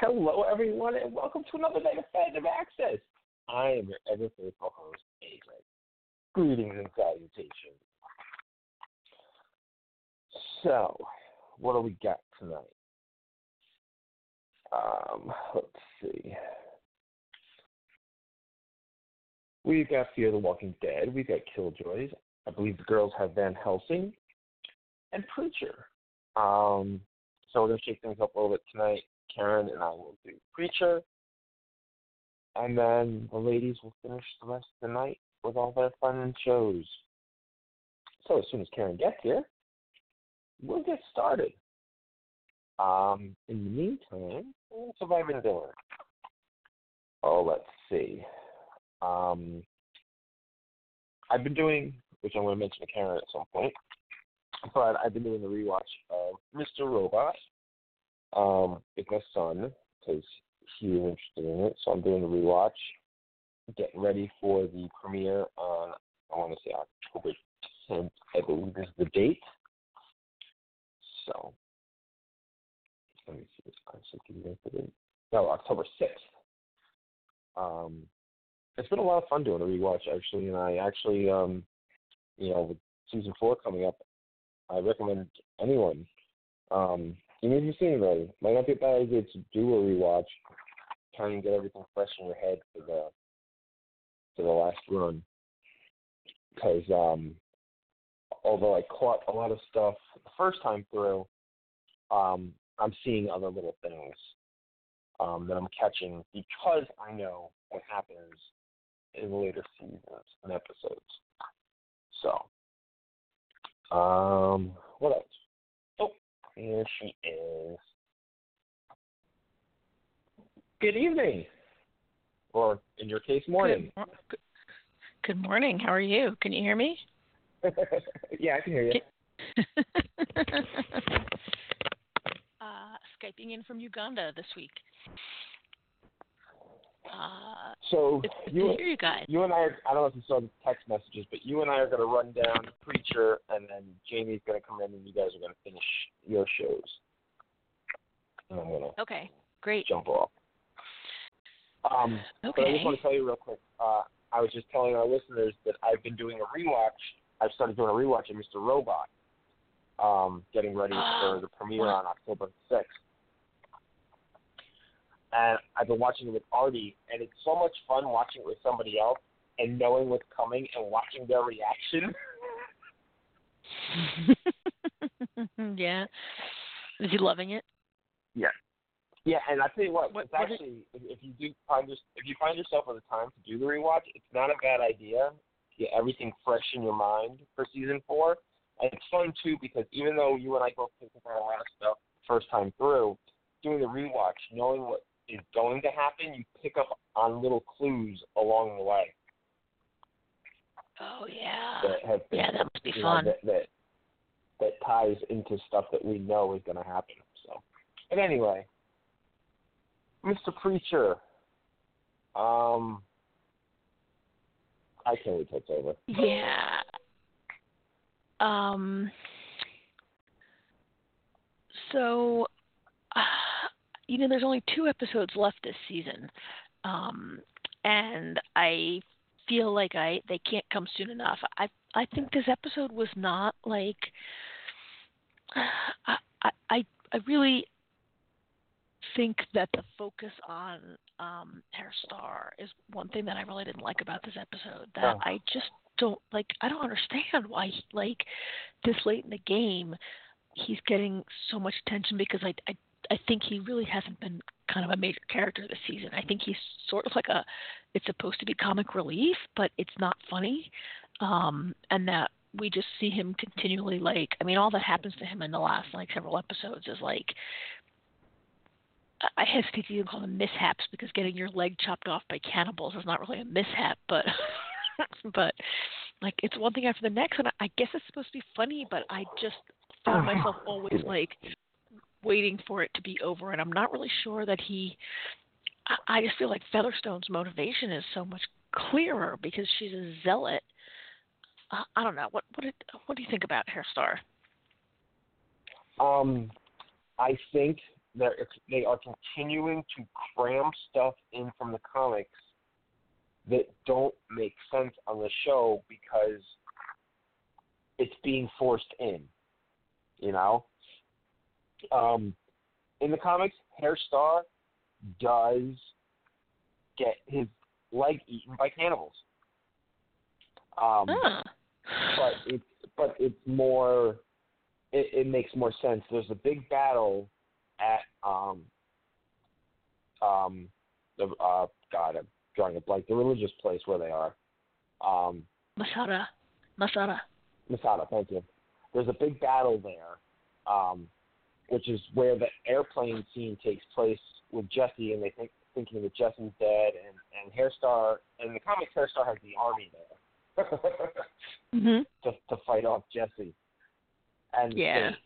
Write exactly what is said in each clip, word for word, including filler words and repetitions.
Hello, everyone, and welcome to another night of Fandom Access. I am your ever faithful host, A J. Greetings and salutations. So, what do we got tonight? Um, let's see. We've got Fear the Walking Dead. We've got Killjoys. I believe the girls have Van Helsing and Preacher. Um, so we're going to shake things up a little bit tonight. Karen and I will do Preacher, and then the ladies will finish the rest of the night with all their fun shows. So as soon as Karen gets here, we'll get started. Um, in the meantime, what have I been doing? Oh, let's see. Um, I've been doing, which I'm going to mention to Karen at some point, but I've been doing the rewatch of Mister Robot. Um, with my son, because he was interested in it, so I'm doing the rewatch, getting ready for the premiere on, I want to say October tenth, I believe is the date. So, let me see, I should give you the date. No, October sixth. Um, it's been a lot of fun doing a rewatch, actually, and I actually, um, you know, with season four coming up, I recommend anyone, um, even if you've seen it already, might not be a bad idea to do a rewatch, try and get everything fresh in your head for the for the last run. Because um, although I caught a lot of stuff the first time through, um, I'm seeing other little things um, that I'm catching because I know what happens in the later seasons and episodes. So, um, what else? Oh, here she is. Good evening. Or, in your case, morning. Good, good morning. How are you? Can you hear me? Yeah, I can hear you. uh, Skyping in from Uganda this week. Uh, so, you, to hear you guys. You and I, are, I don't know if you saw the text messages, but you and I are going to run down Preacher, and then Jamie's going to come in, and you guys are going to finish your shows. And I'm going to okay, great. jump off. Um, okay. But I just want to tell you real quick, uh, I was just telling our listeners that I've been doing a rewatch. I've started doing a rewatch of Mister Robot, um, getting ready for the premiere on October sixth. And I've been watching it with Artie, and it's so much fun watching it with somebody else and knowing what's coming and watching their reaction. Yeah. Is he loving it? Yeah. Yeah, and I tell you what, what it's actually if, if you do find your, if you find yourself with the time to do the rewatch, it's not a bad idea to get everything fresh in your mind for season four. And it's fun too because even though you and I both think about a lot of stuff first time through, doing the rewatch, knowing what is going to happen, you pick up on little clues along the way. Oh yeah. That have been, yeah, that must be you fun. know, that, that that ties into stuff that we know is going to happen. So, but anyway. Mister Preacher, um, I can't wait till it's over. Yeah. Um. So, uh, you know, there's only two episodes left this season, um, and I feel like I they can't come soon enough. I I think this episode was not like I I I really think that the focus on um, Herr Starr is one thing that I really didn't like about this episode. That Oh. I just don't like. I don't understand why, he, like, this late in the game, he's getting so much attention because I, I, I think he really hasn't been kind of a major character this season. I think he's sort of like a. It's supposed to be comic relief, but it's not funny, um, and that we just see him continually like. I mean, all that happens to him in the last like several episodes is like. I hesitate to even call them mishaps because getting your leg chopped off by cannibals is not really a mishap, but but like it's one thing after the next, and I guess it's supposed to be funny, but I just found myself always like waiting for it to be over, and I'm not really sure that he. I, I just feel like Featherstone's motivation is so much clearer because she's a zealot. Uh, I don't know what what did, what do you think about Herr Starr? Um, I think they're they are continuing to cram stuff in from the comics that don't make sense on the show because it's being forced in, you know? Um, in the comics, Hairstar does get his leg eaten by cannibals. Um, huh. but it's but it's more. It, it makes more sense. There's a big battle at um um the uh God I'm drawing a blank, the religious place where they are. Um, Masada. Masada. Masada, thank you. There's a big battle there, um, which is where the airplane scene takes place with Jesse, and they think thinking that Jesse's dead, and and Hairstar in the comics, Hairstar has the army there Mhm. to to fight off Jesse. And Yeah. Fate.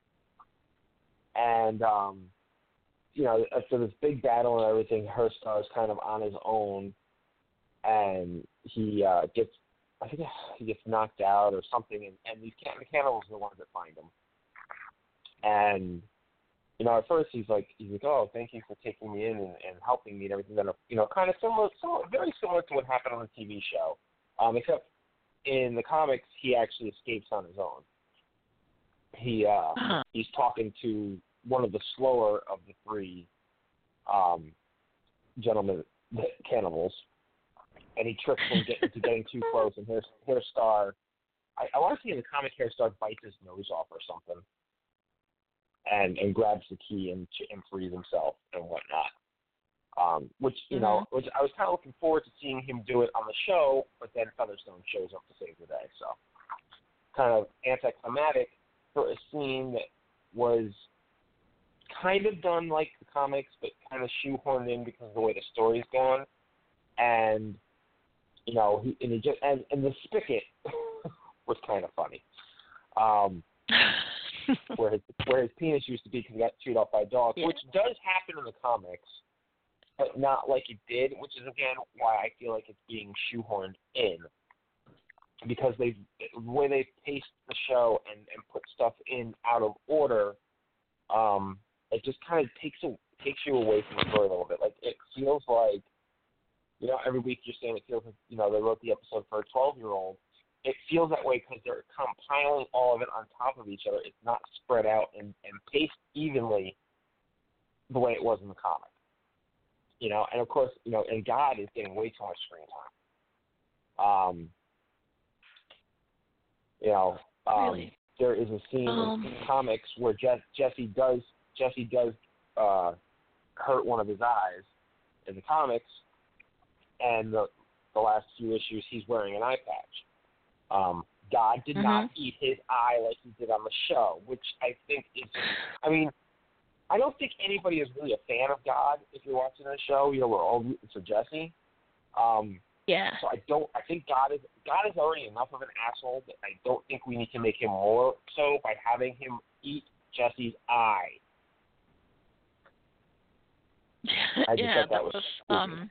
And um, you know, after this big battle and everything, Hairstar is kind of on his own, and he uh, gets, I think he gets knocked out or something, and, and these can- the cannibals are the ones that find him. And you know, at first he's like, he's like, oh, thank you for taking me in and, and helping me and everything. That you know, kind of similar, similar, very similar to what happened on the T V show, um, except in the comics he actually escapes on his own. He uh, Uh-huh. he's talking to one of the slower of the three um, gentlemen cannibals, and he tricks him get, into getting too close. And Hair, Hairstar, I, I want to see in the comic, Hairstar bites his nose off or something, and and grabs the key and and frees himself and whatnot. Um, which you Mm-hmm. know, which I was kind of looking forward to seeing him do it on the show, but then Featherstone shows up to save the day, so kind of anticlimactic for a scene that was kind of done like the comics, but kind of shoehorned in because of the way the story's gone. And you know, he and he just and, and the spigot was kind of funny, um, where his where his penis used to be because he got chewed off by a dog, Yeah. which does happen in the comics, but not like it did, which is again why I feel like it's being shoehorned in. Because they, the way they paste the show and, and put stuff in out of order, um, it just kind of takes a, takes you away from the story a little bit. Like it feels like, you know, every week you're saying it feels like, you know, they wrote the episode for a twelve-year-old. It feels that way because they're compiling all of it on top of each other. It's not spread out and, and paced evenly the way it was in the comic. You know, and of course, you know, and God is getting way too much screen time. Um. You know, um, Really? there is a scene Um. in comics where Je- Jesse does Jesse does uh, hurt one of his eyes in the comics, and the the last few issues he's wearing an eye patch. Um, God did Mhm. not eat his eye like he did on the show, which I think is, I mean, I don't think anybody is really a fan of God if you're watching the show. You know, we're all rooting for Jesse. Um, Yeah. So I don't. I think God is God is already enough of an asshole that I don't think we need to make him more so by having him eat Jesse's eye. I just yeah, thought that was stupid. um.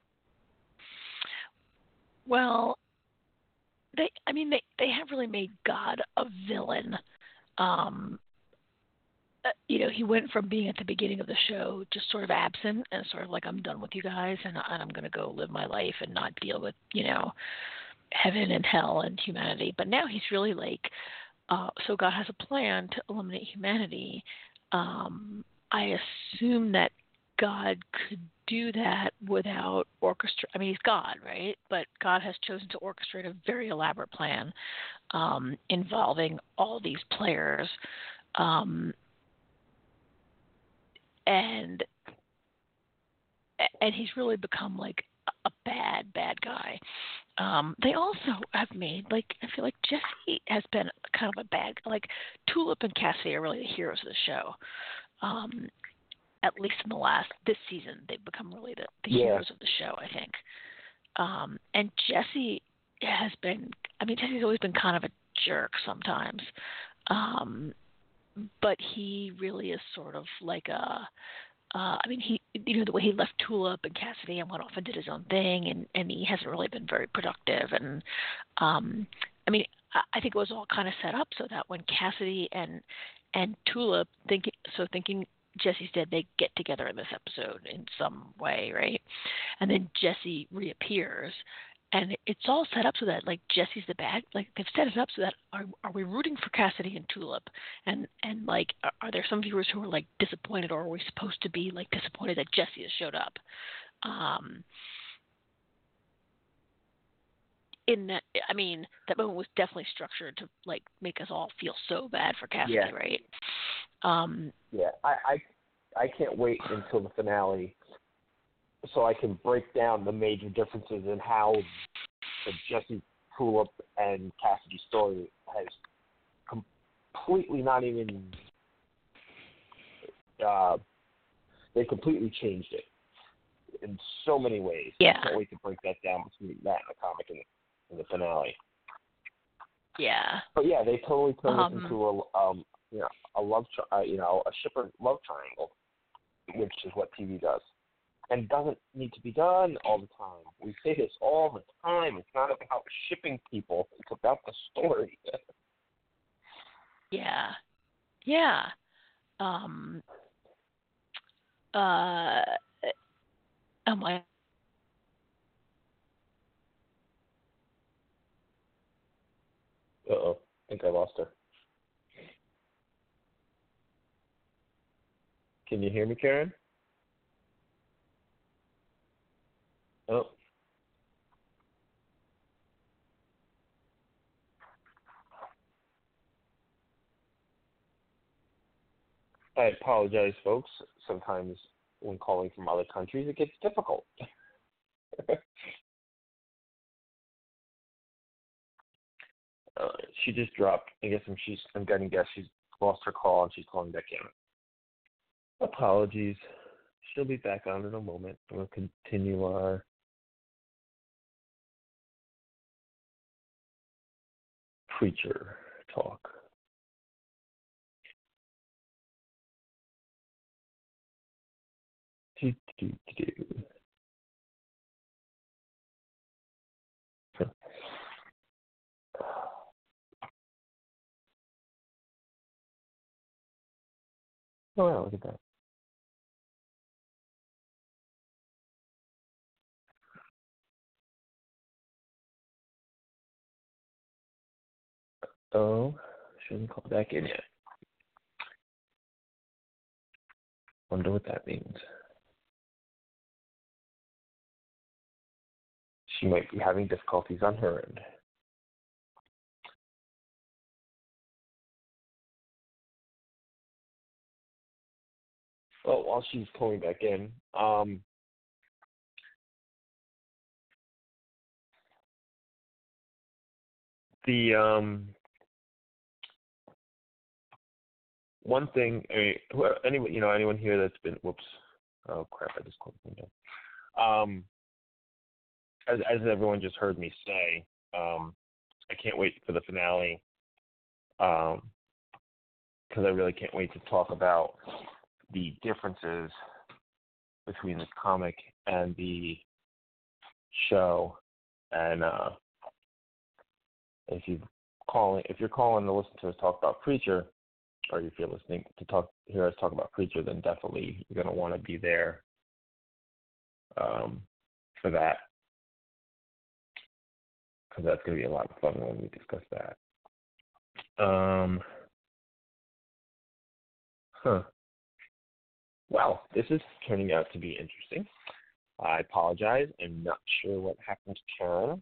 Well, they. I mean, they they have really made God a villain. Um. uh, You know, he went from being at the beginning of the show just sort of absent and sort of like, I'm done with you guys and, and I'm going to go live my life and not deal with, you know, heaven and hell and humanity. But now he's really like, uh, so God has a plan to eliminate humanity. Um, I assume that God could do that without orchestra. I mean, he's God, right? But God has chosen to orchestrate a very elaborate plan um, involving all these players. Um, and and he's really become like a bad, bad guy. Um, they also have made like I feel like Jesse has been kind of a bad like Tulip and Cassidy are really the heroes of the show. Um, at least in the last this season, they've become really the, the Yeah. heroes of the show, I think. Um, and Jesse has been I mean Jesse's always been kind of a jerk sometimes. Um, but he really is sort of like a Uh, I mean, he, you know, the way he left Tulip and Cassidy and went off and did his own thing, and, and he hasn't really been very productive. And um, I mean, I, I think it was all kind of set up so that when Cassidy and and Tulip thinking, so thinking Jesse's dead, they get together in this episode in some way, right? And then Jesse reappears, and it's all set up so that like Jesse's the bad. Like they've set it up so that are are we rooting for Cassidy and Tulip? And and like are, are there some viewers who are like disappointed, or are we supposed to be like disappointed that Jesse has showed up? Um, in that, I mean, that moment was definitely structured to like make us all feel so bad for Cassidy, Yeah. right? Um, Yeah, I, I I can't wait until the finale so I can break down the major differences in how the Jesse Tulip and Cassidy story has completely not even uh, they completely changed it in so many ways. Yeah. I can't wait to break that down between that and the comic and the, and the finale. Yeah. But yeah, they totally turned Um, this into a um, you know a love tri- uh, you know a shipper love triangle, which is what T V does, and doesn't need to be done all the time. We say this all the time. It's not about shipping people; it's about the story. yeah. Yeah. Um, uh, oh my. Uh oh, I think I lost her. Can you hear me, Karen? Oh. I apologize, folks. Sometimes when calling from other countries, it gets difficult. uh, she just dropped. I guess I'm, she's, I'm getting guess she's lost her call and she's calling back in. Apologies. She'll be back on in a moment. We'll continue our preacher talk. Do, do, do, do. Oh, wow, look at that. Oh, shouldn't call back in yet. Wonder what that means. She might be having difficulties on her end. Well, while she's calling back in, um, the um, one thing, I mean, who, anyone, you know, anyone here that's been, whoops, oh crap, I just closed the window. Um, as as everyone just heard me say, um, I can't wait for the finale, um, because I really can't wait to talk about the differences between the comic and the show. And uh, if you calling, if you're calling to listen to us talk about Preacher, or if you're listening to talk hear us talk about Preacher, then definitely you're going to want to be there um, for that, because that's going to be a lot of fun when we discuss that. Um, huh. Well, this is turning out to be interesting. I apologize. I'm not sure what happened to Karen.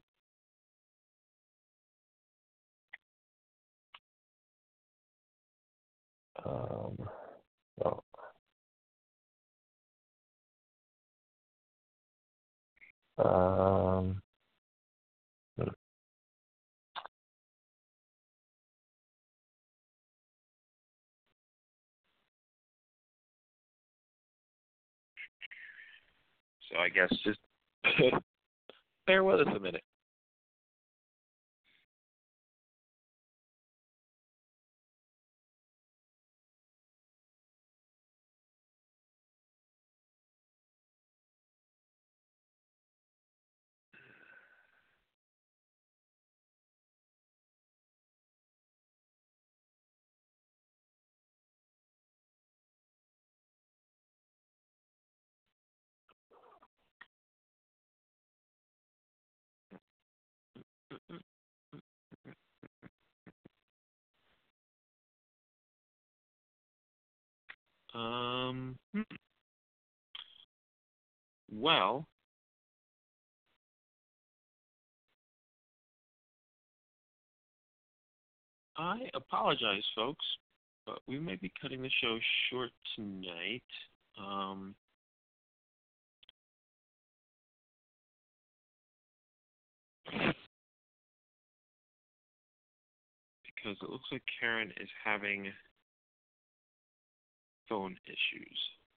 Um, well, um, hmm. So I guess just bear with us a minute. Um, hmm. Well, I apologize, folks, but we may be cutting the show short tonight. Um, because it looks like Karen is having phone issues.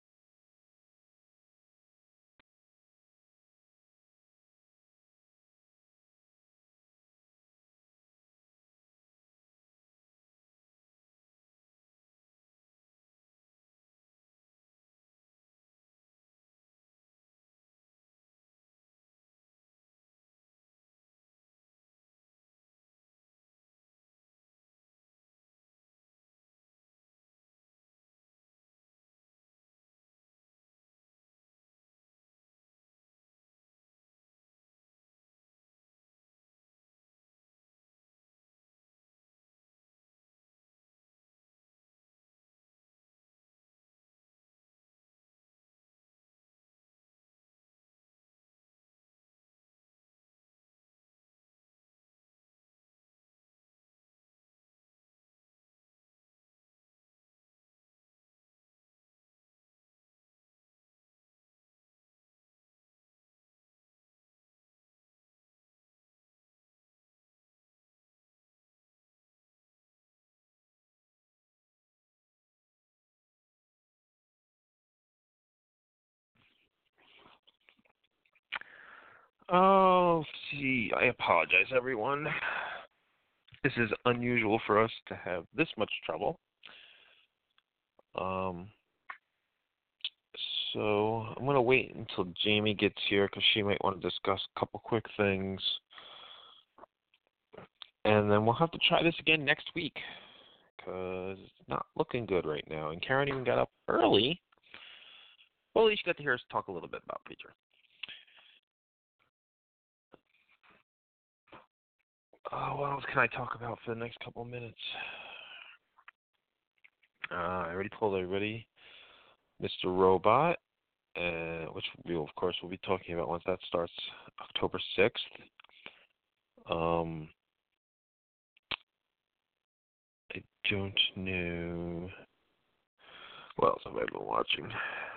Oh, gee, I apologize, everyone. This is unusual for us to have this much trouble. Um, so I'm going to wait until Jamie gets here because she might want to discuss a couple quick things. And then we'll have to try this again next week because it's not looking good right now. And Karen even got up early. Well, at least you got to hear us talk a little bit about Preacher. Uh, what else can I talk about for the next couple of minutes? Uh, I already told everybody Mister Robot, uh, which we, of course, will be talking about once that starts October sixth. Um, I don't know. What else have I been watching?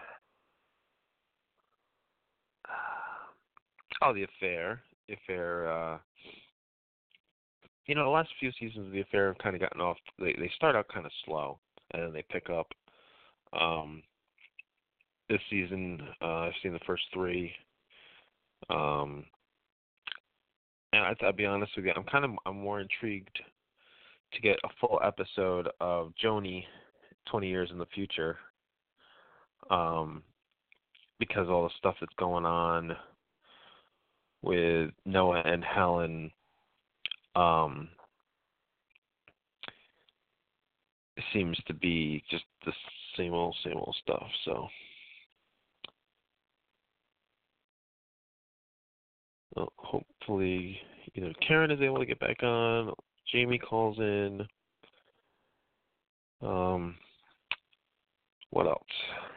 Oh, The Affair. The Affair, uh, you know, the last few seasons of The Affair have kind of gotten off. They they start out kind of slow, and then they pick up. Um, this season, uh, I've seen the first three. Um, and I, I'll be honest with you, I'm kind of I'm more intrigued to get a full episode of Joni twenty years in the future, um, because all the stuff that's going on with Noah and Helen um, seems to be just the same old, same old stuff. So, well, hopefully, either Karen is able to get back on, Jamie calls in. Um, what else?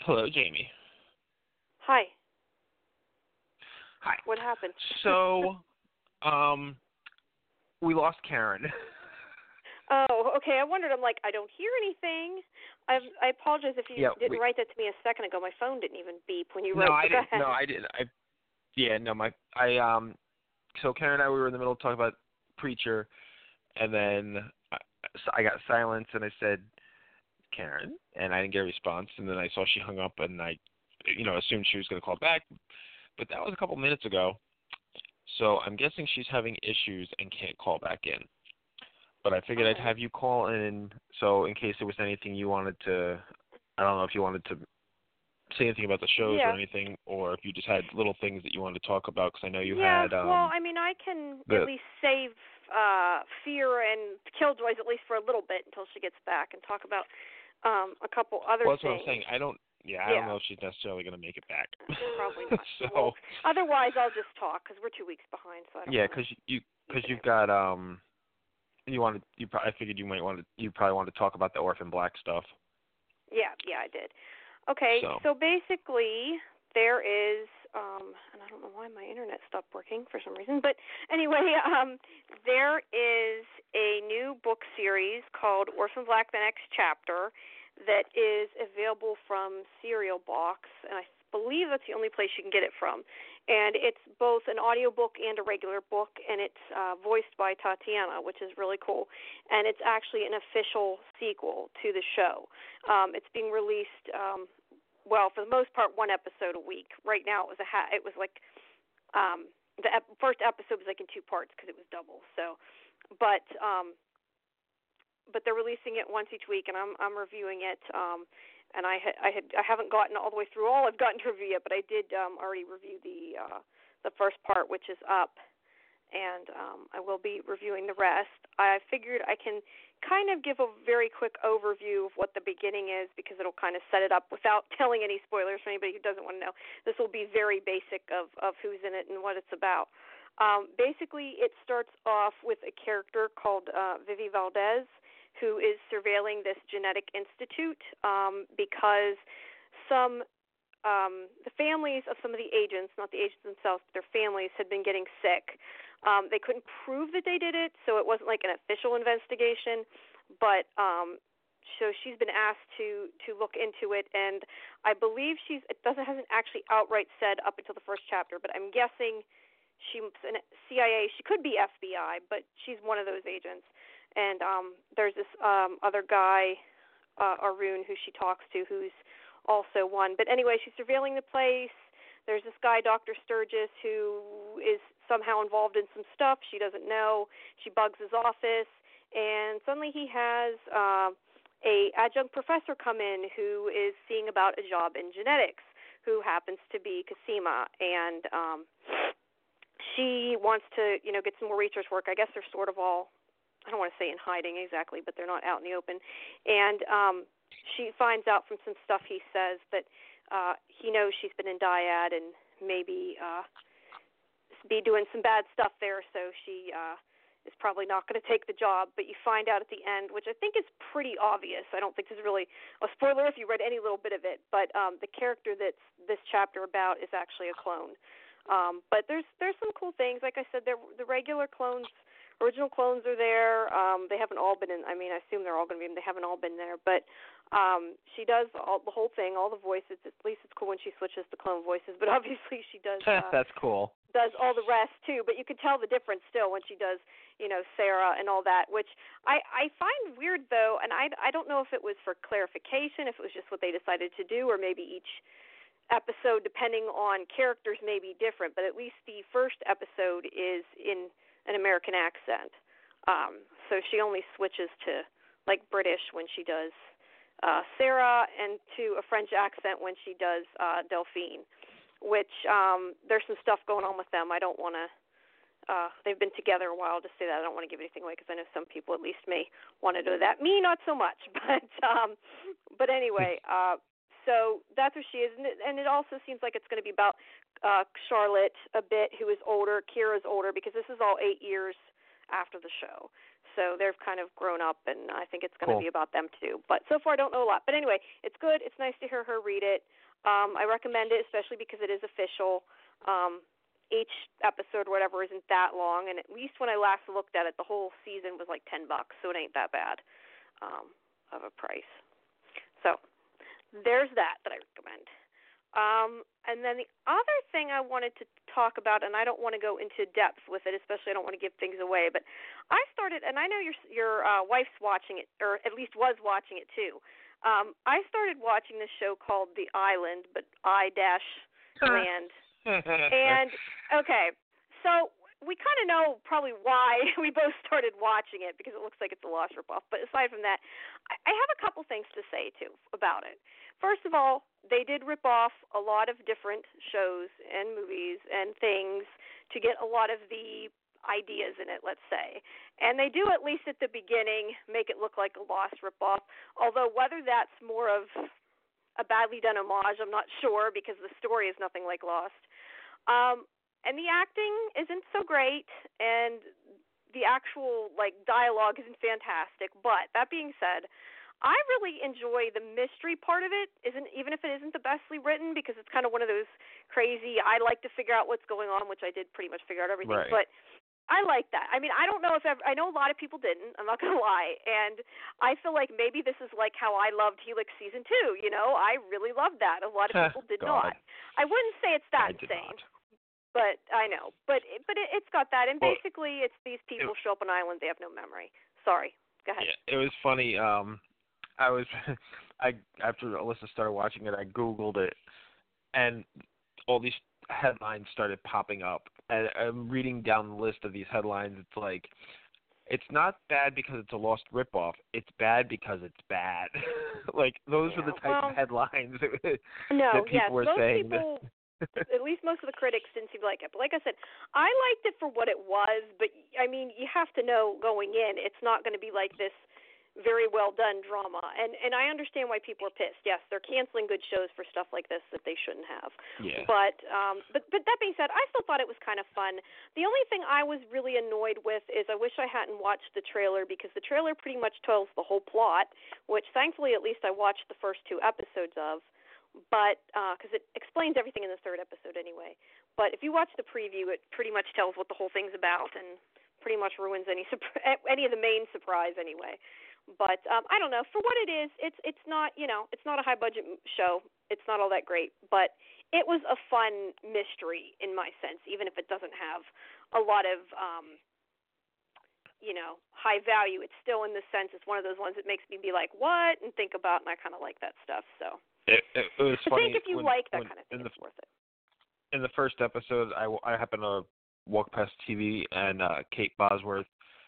Hello, Jamie. Hi. Hi. What happened? So, um, we lost Karen. Oh, okay. I wondered. I'm like, I don't hear anything. I I apologize if you Yeah, didn't we, write that to me a second ago. My phone didn't even beep when you no, wrote. I So go didn't. ahead. No, I didn't. I yeah, no, my I um. So Karen and I, we were in the middle of talking about Preacher, and then I, so I got silence, and I said, Karen, and I didn't get a response, and then I saw she hung up, and I, you know, assumed she was going to call back, but that was a couple minutes ago, so I'm guessing she's having issues and can't call back in. But I figured Okay. I'd have you call in, so in case there was anything you wanted to, I don't know if you wanted to say anything about the shows Yeah. or anything, or if you just had little things that you wanted to talk about, because I know you yeah, had. Um, well, I mean, I can the, at least save uh, Fear and Killjoys at least for a little bit until she gets back and talk about um, a couple other well, that's things. what I'm saying. I don't. Yeah, I yeah. don't know if she's necessarily going to make it back. Probably not. so. Well, otherwise, I'll just talk because we're two weeks behind. So I don't Yeah, because because you because you've got um. You wanted. You probably. I figured you might want to. You probably want to talk about the Orphan Black stuff. Yeah, yeah, I did. Okay, So, so basically there is, um, and I don't know why my internet stopped working for some reason, but anyway, um, there is a new book series called Orphan Black: The Next Chapter that is available from Serial Box, and I believe that's the only place you can get it from. And it's both an audiobook and a regular book, and it's uh, voiced by Tatiana, which is really cool. And it's actually an official sequel to the show. Um, it's being released, um, well, for the most part, one episode a week. Right now, it was a ha- it was like um, the ep- first episode was like in two parts because it was double. So, but um, but they're releasing it once each week, and I'm I'm reviewing it. Um, and I had I had I haven't gotten all the way through all I've gotten to review yet, but I did um, already review the uh, the first part, which is up, and um, I will be reviewing the rest. I figured I can kind of give a very quick overview of what the beginning is because it'll kind of set it up without telling any spoilers for anybody who doesn't want to know. This will be very basic of, of who's in it and what it's about. Um, basically, it starts off with a character called uh, Vivi Valdez, who is surveilling this genetic institute um, because some um, the families of some of the agents, not the agents themselves, but their families had been getting sick. Um, they couldn't prove that they did it, so it wasn't like an official investigation, but um, so she's been asked to, to look into it, and I believe she's, it doesn't hasn't actually outright said up until the first chapter, but I'm guessing she's an C I A, she could be F B I, but she's one of those agents. And um, there's this um, other guy, uh, Arun, who she talks to, who's also one. But anyway, she's surveilling the place. There's this guy, Doctor Sturgis, who is somehow involved in some stuff she doesn't know. She bugs his office, and suddenly he has uh, a adjunct professor come in who is seeing about a job in genetics, who happens to be Cosima, and um, she wants to, you know, get some more research work. I guess they're sort of all, I don't want to say in hiding exactly, but they're not out in the open. And um, she finds out from some stuff he says that uh, he knows she's been in dyad and maybe uh, be doing some bad stuff there, so she uh, is probably not going to take the job. But you find out at the end, which I think is pretty obvious. I don't think this is really a spoiler if you read any little bit of it, but um, the character that's this chapter about is actually a clone. Um, but there's there's some cool things. Like I said, the regular clones, original clones are there. Um, they haven't all been in. I mean, I assume they're all going to be in. They haven't all been there. But um, she does all, the whole thing, all the voices. At least it's cool when she switches to clone voices. But obviously she does. Uh, That's cool. Does all the rest too. But you can tell the difference still when she does, you know, Sarah and all that. Which I I find weird though, and I I don't know if it was for clarification, if it was just what they decided to do, or maybe each episode, depending on characters, may be different, but at least the first episode is in an American accent. Um, so she only switches to, like, British when she does uh, Sarah, and to a French accent when she does uh, Delphine, which um, there's some stuff going on with them. I don't want to, uh, they've been together a while to say that. I don't want to give anything away because I know some people at least may want to know that. Me, not so much, but um, but anyway, uh, so that's who she is, and it, and it also seems like it's going to be about uh, Charlotte a bit, who is older. Kira's older because this is all eight years after the show. so they've kind of grown up, and I think it's going to Cool. be about them too. But so far, I don't know a lot. But anyway, it's good. It's nice to hear her read it. Um, I recommend it, especially because it is official. Um, each episode or whatever isn't that long, and at least when I last looked at it, the whole season was like ten bucks, so it ain't that bad um, of a price. So there's that that I recommend. Um, and then the other thing I wanted to talk about, and I don't want to go into depth with it, especially I don't want to give things away, but I started, and I know your your uh, wife's watching it, or at least was watching it too. Um, I started watching this show called The Island, but I dash land. And, okay, so we kind of know probably why we both started watching it, because it looks like it's a Lost ripoff. But aside from that, I, I have a couple things to say, too, about it. First of all, they did rip off a lot of different shows and movies and things to get a lot of the ideas in it, let's say. And they do, at least at the beginning, make it look like a Lost ripoff, although whether that's more of a badly done homage, I'm not sure, because the story is nothing like Lost. Um, and the acting isn't so great, and the actual like dialogue isn't fantastic. But that being said, I really enjoy the mystery part of it, isn't even if it isn't the bestly written, because it's kind of one of those crazy, I like to figure out what's going on, which I did pretty much figure out everything. Right. But I like that. I mean, I don't know if ever, I know a lot of people didn't. I'm not going to lie. And I feel like maybe this is like how I loved Helix season two. You know, I really loved that. A lot of people did God. not. I wouldn't say it's that I did insane, not. but I know. But it, but it, it's got that. And Well, basically, it's these people it, show up on an island. They have no memory. Sorry. Go ahead. Yeah, it was funny. Um, I was, I after Alyssa started watching it, I Googled it, and all these headlines started popping up. And I'm reading down the list of these headlines. It's like, it's not bad because it's a Lost ripoff. It's bad because it's bad. Like, those Yeah, were the type well, of headlines that, No, that people yes, were most saying. people, at least most of the critics didn't seem to like it. But like I said, I liked it for what it was. But I mean, you have to know going in, it's not going to be like this very well done drama. And and I understand why people are pissed. Yes, they're canceling good shows for stuff like this that they shouldn't have. Yeah. But um but but that being said, I still thought it was kind of fun. The only thing I was really annoyed with is I wish I hadn't watched the trailer, because the trailer pretty much tells the whole plot, which thankfully at least I watched the first two episodes of. But because uh, it explains everything in the third episode anyway. But if you watch the preview, it pretty much tells what the whole thing's about and pretty much ruins any any of the main surprise anyway. But um, I don't know. For what it is, it's it's not you know it's not a high budget show. It's not all that great, but it was a fun mystery in my sense, even if it doesn't have a lot of um, you know high value. It's still in the sense it's one of those ones that makes me be like what and think about, and I kind of like that stuff. So It, it, it was I funny. think if you when, like that when, kind of thing, in the, it's worth it. In the first episode, I, I happened to walk past T V, and uh, Kate Bosworth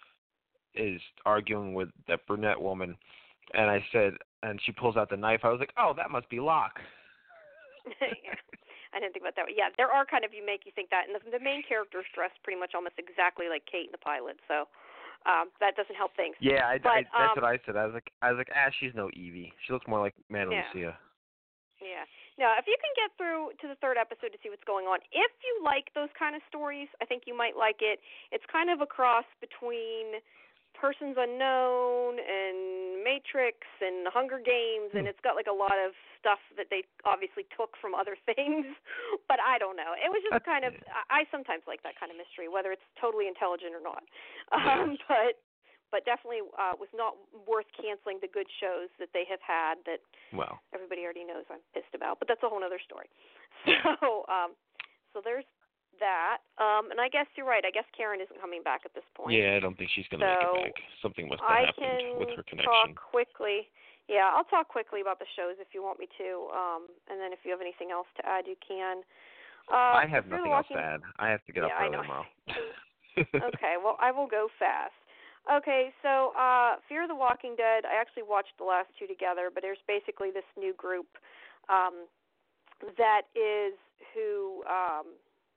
is arguing with that brunette woman, and I said, and she pulls out the knife. I was like, oh, that must be Locke. Yeah. I didn't think about that. Yeah, there are kind of, you make you think that, and the, the main character's dressed pretty much almost exactly like Kate in the pilot, so um, that doesn't help things. Yeah, I, but, I, that's um, what I said. I was like, I was like, ah, she's no Evie. She looks more like Mana Yeah. Lucia. Yeah. Now, if you can get through to the third episode to see what's going on, if you like those kind of stories, I think you might like it. It's kind of a cross between Persons Unknown and Matrix and Hunger Games, and it's got like a lot of stuff that they obviously took from other things, but I don't know. It was just kind of, I sometimes like that kind of mystery, whether it's totally intelligent or not. Um, but but definitely uh, was not worth canceling the good shows that they have had that well. everybody already knows I'm pissed about, but that's a whole other story. So um, so there's that. Um, and I guess you're right. I guess Karen isn't coming back at this point. Yeah, I don't think she's going to so make it back. Something must have I happened with her can connection. talk quickly. Yeah, I'll talk quickly about the shows if you want me to. Um, and then if you have anything else to add, you can. Uh, I have Fear nothing the Walking... else to add. I have to get yeah, up I early know. tomorrow. Okay, well, I will go fast. Okay, so uh, Fear the Walking Dead, I actually watched the last two together, but there's basically this new group um, that is who um,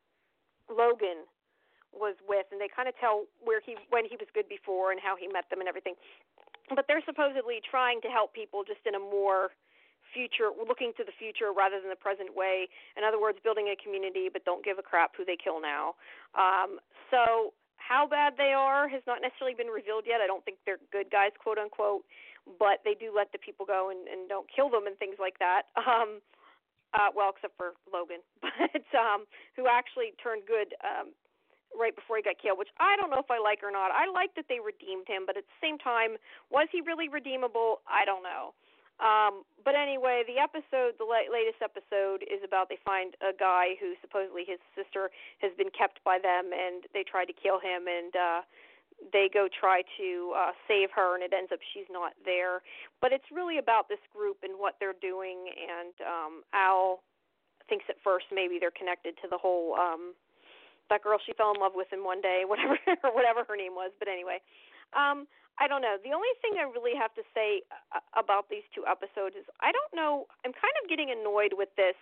Logan was with, and they kind of tell where he when he was good before and how he met them and everything. But they're supposedly trying to help people just in a more future, looking to the future rather than the present way. In other words, building a community, but don't give a crap who they kill now. Um, so how bad they are has not necessarily been revealed yet. I don't think they're good guys, quote unquote, but they do let the people go and, and don't kill them and things like that. Um, uh, well, except for Logan, but um, who actually turned good um, right before he got killed, which I don't know if I like or not. I like that they redeemed him, but at the same time, was he really redeemable? I don't know. Um, but anyway, the episode, the la- latest episode, is about they find a guy who supposedly his sister has been kept by them, and they tried to kill him, and uh, they go try to uh, save her, and it ends up she's not there. But it's really about this group and what they're doing, and um, Al thinks at first maybe they're connected to the whole um, that girl she fell in love with in one day, whatever or whatever her name was. But anyway. Um, I don't know. The only thing I really have to say about these two episodes is I don't know. I'm kind of getting annoyed with this.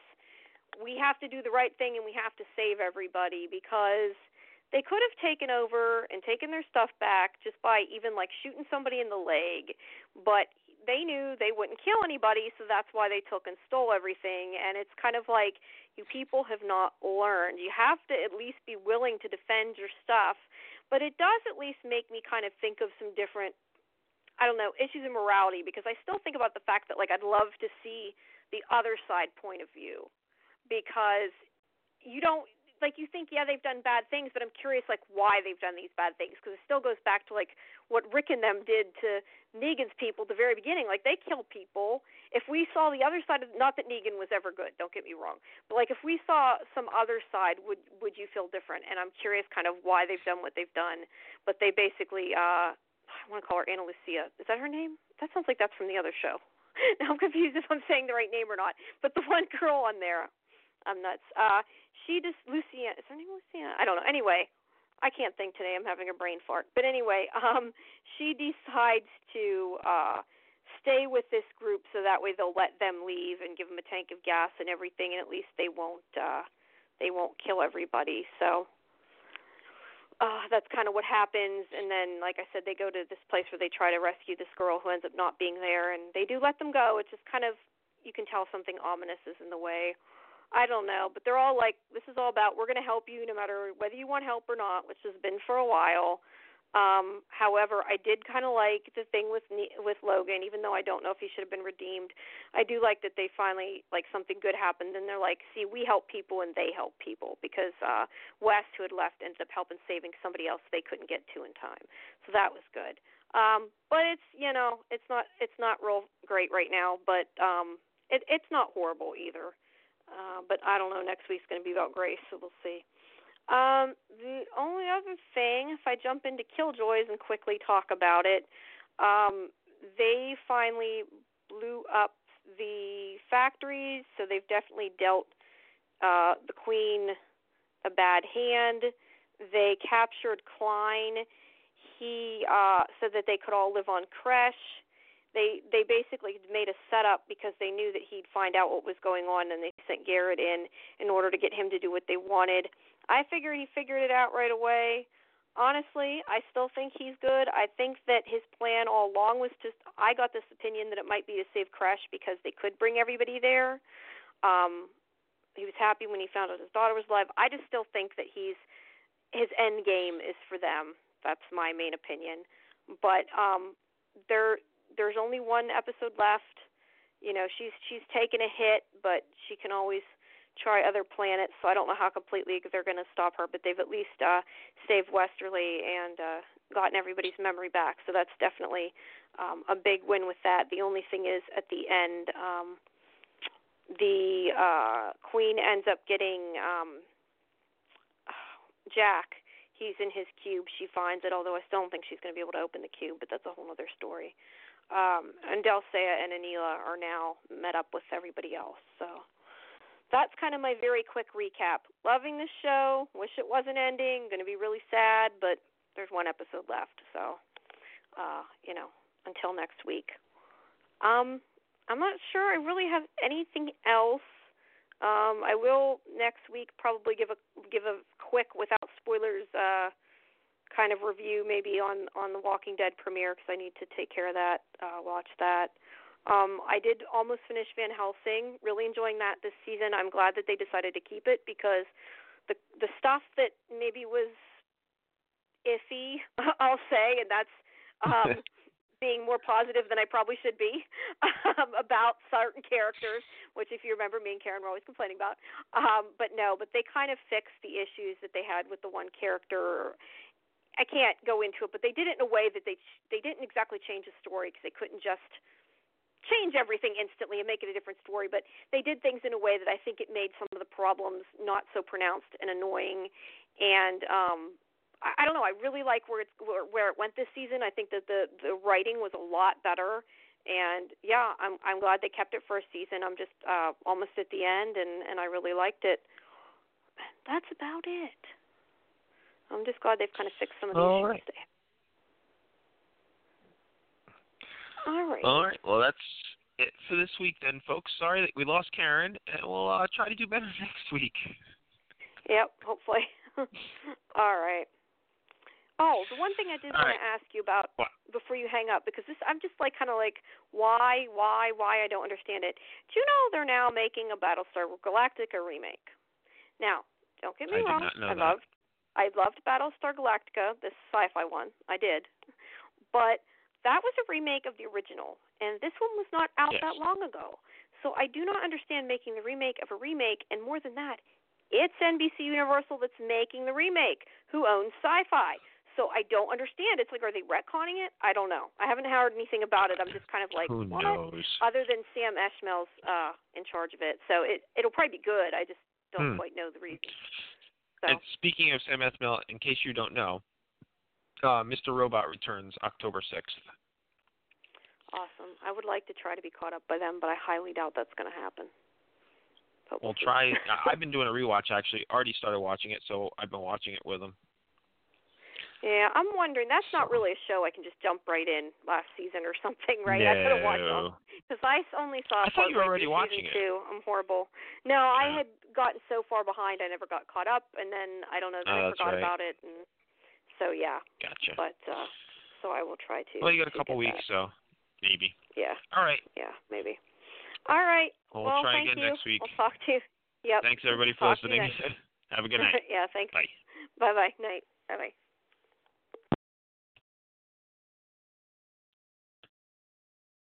We have to do the right thing and we have to save everybody, because they could have taken over and taken their stuff back just by even like shooting somebody in the leg, but they knew they wouldn't kill anybody, so that's why they took and stole everything. And it's kind of like, you people have not learned. You have to at least be willing to defend your stuff. But it does at least make me kind of think of some different, I don't know, issues in morality, because I still think about the fact that, like, I'd love to see the other side point of view, because you don't, like, you think, yeah, they've done bad things, but I'm curious, like, why they've done these bad things, because it still goes back to, like, what Rick and them did to Negan's people at the very beginning. Like, they killed people. If we saw the other side of, not that Negan was ever good, don't get me wrong, but, like, if we saw some other side, would would you feel different? And I'm curious kind of why they've done what they've done, but they basically, uh, I want to call her Ana Lucia. Is that her name? That sounds like that's from the other show. Now I'm confused if I'm saying the right name or not, but the one girl on there, I'm nuts. Uh, she just, Luciana, is her name Luciana? I don't know. Anyway, I can't think today. I'm having a brain fart. But anyway, um, she decides to uh, stay with this group so that way they'll let them leave and give them a tank of gas and everything, and at least they won't uh, they won't kill everybody. So uh, that's kind of what happens. And then, like I said, they go to this place where they try to rescue this girl who ends up not being there, and they do let them go. It's just kind of, you can tell something ominous is in the way. I don't know, but they're all like, this is all about, we're going to help you no matter whether you want help or not, which has been for a while. Um, however, I did kind of like the thing with with Logan, even though I don't know if he should have been redeemed. I do like that they finally, like, something good happened, and they're like, see, we help people and they help people, because uh, West, who had left, ended up helping saving somebody else they couldn't get to in time. So that was good. Um, but it's, you know, it's not it's not real great right now, but um, it, it's not horrible either. Uh, but I don't know, next week's going to be about Grace, so we'll see. Um, the only other thing, if I jump into Killjoys and quickly talk about it, um, they finally blew up the factories, so they've definitely dealt uh, the Queen a bad hand. They captured Klein. He uh, said that they could all live on Kresh. They they basically made a setup because they knew that he'd find out what was going on, and they sent Garrett in in order to get him to do what they wanted. I figured he figured it out right away. Honestly, I still think he's good. I think that his plan all along was just, I got this opinion that it might be to save Kresh because they could bring everybody there. Um, he was happy when he found out his daughter was alive. I just still think that he's his end game is for them. That's my main opinion. But um, they're There's only one episode left. You know, she's she's taken a hit, but she can always try other planets, so I don't know how completely they're going to stop her, but they've at least uh, saved Westerly and uh, gotten everybody's memory back, so that's definitely um, a big win with that. The only thing is, at the end, um, the uh, Queen ends up getting um, Jack. He's in his cube. She finds it, although I still don't think she's going to be able to open the cube, but that's a whole other story. Um, and Dulcea and Anila are now met up with everybody else. So that's kind of my very quick recap. Loving the show. Wish it wasn't ending. Going to be really sad, but there's one episode left. So, uh, you know, until next week. Um, I'm not sure I really have anything else. Um, I will next week probably give a give a quick, without spoilers, uh, kind of review maybe on, on the Walking Dead premiere, because I need to take care of that, uh, watch that. Um, I did almost finish Van Helsing, really enjoying that this season. I'm glad that they decided to keep it, because the the stuff that maybe was iffy, I'll say, and that's um, being more positive than I probably should be um, about certain characters, which if you remember, me and Karen were always complaining about. Um, but no, but they kind of fixed the issues that they had with the one character. I can't go into it, but they did it in a way that they they didn't exactly change the story because they couldn't just change everything instantly and make it a different story. But they did things in a way that I think it made some of the problems not so pronounced and annoying. And um, I don't know. I really like where it's where it went this season. I think that the the writing was a lot better, and yeah, I'm I'm glad they kept it for a season. I'm just uh, almost at the end, and and I really liked it. That's about it. I'm just glad they've kind of fixed some of the All issues. right. There. All right. All right. Well, that's it for this week, then, folks. Sorry that we lost Karen, and we'll uh, try to do better next week. Yep. Hopefully. All right. Oh, the one thing I did All want right. to ask you about What? before you hang up, because this I'm just like kind of like why, why, why I don't understand it. Do you know they're now making a Battlestar Galactica remake? Now, don't get me I did wrong, not know I that. loved I loved Battlestar Galactica, this sci-fi one. I did, but that was a remake of the original, and this one was not out Yes. that long ago. So I do not understand making the remake of a remake, and more than that, it's N B C Universal that's making the remake, who owns Sci-Fi. So I don't understand. It's like, are they retconning it? I don't know. I haven't heard anything about it. I'm just kind of like, Who what? knows? Other than Sam Esmail's uh, in charge of it. So it, it'll probably be good. I just don't Hmm. quite know the reason. So. And speaking of Sam Esmail, in case you don't know, uh, Mister Robot returns October sixth. Awesome. I would like to try to be caught up by them, but I highly doubt that's going to happen. But We'll see. try. I've been doing a rewatch, actually. Already started watching it, so I've been watching it with him. Yeah, I'm wondering, that's not really a show I can just jump right in last season or something, right? No. I could have watched all. Because I only saw I thought you were partway already through watching season it. two. I'm horrible. No, I Yeah. had gotten so far behind I never got caught up, and then, I don't know, then Oh, I that's forgot right. about it. And so, yeah. Gotcha. But, uh, so I will try to. Well, you got a to couple get weeks, that. so maybe. Yeah. All right. Yeah, maybe. All right. Well, well we'll try thank again you. next week. We'll talk to you. Yep. Thanks, everybody, for Talk to you listening. next. Have a good night. Yeah, thanks. Bye. Bye-bye. Night. Bye-bye.